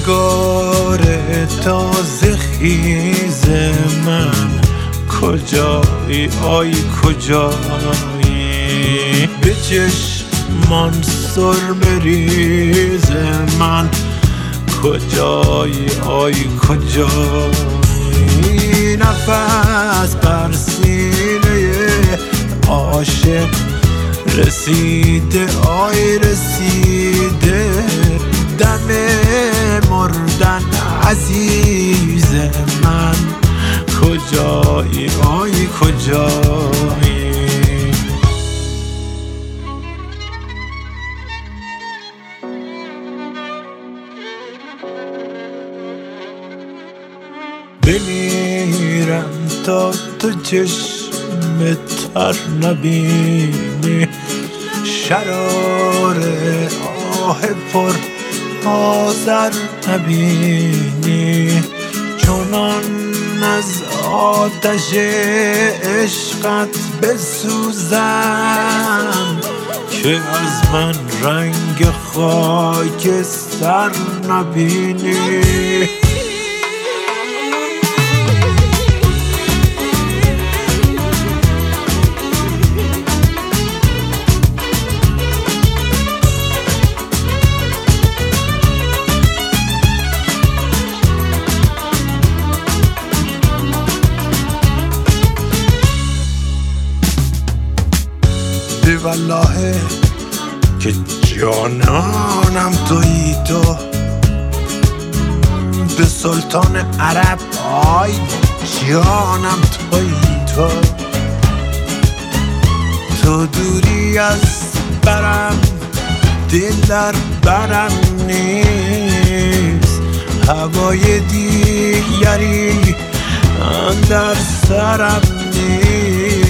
نگار تازه خیز من کجایی آی کجایی به چشمان سرمه ریز من کجایی آی کجایی نفس بر سینه عاشق رسیده آی رسیده دم مردن عزیز من کجایی آی کجایی بمیرم تا تو چشم تر نبینی شرار آه پر آذر نبینی چونان از آتش عشقت بسوزم که از من رنگ خاکستر نبینی والله که جانانم تویی تو به سلطان عرب آی جانم تویی تو دوری از برم دل در برم نیست هوای دیگری اندر سرم نیست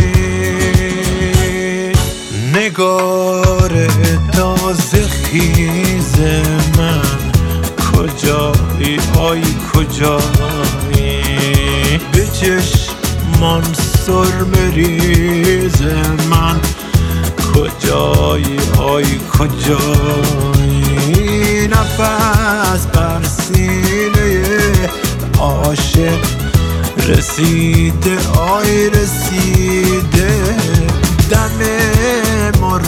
نگار تازه خیز من کجایی آی کجایی به چشمان سرمه ریز من کجایی آی کجایی نفس بر سینه عاشق رسیده آی رسیده دم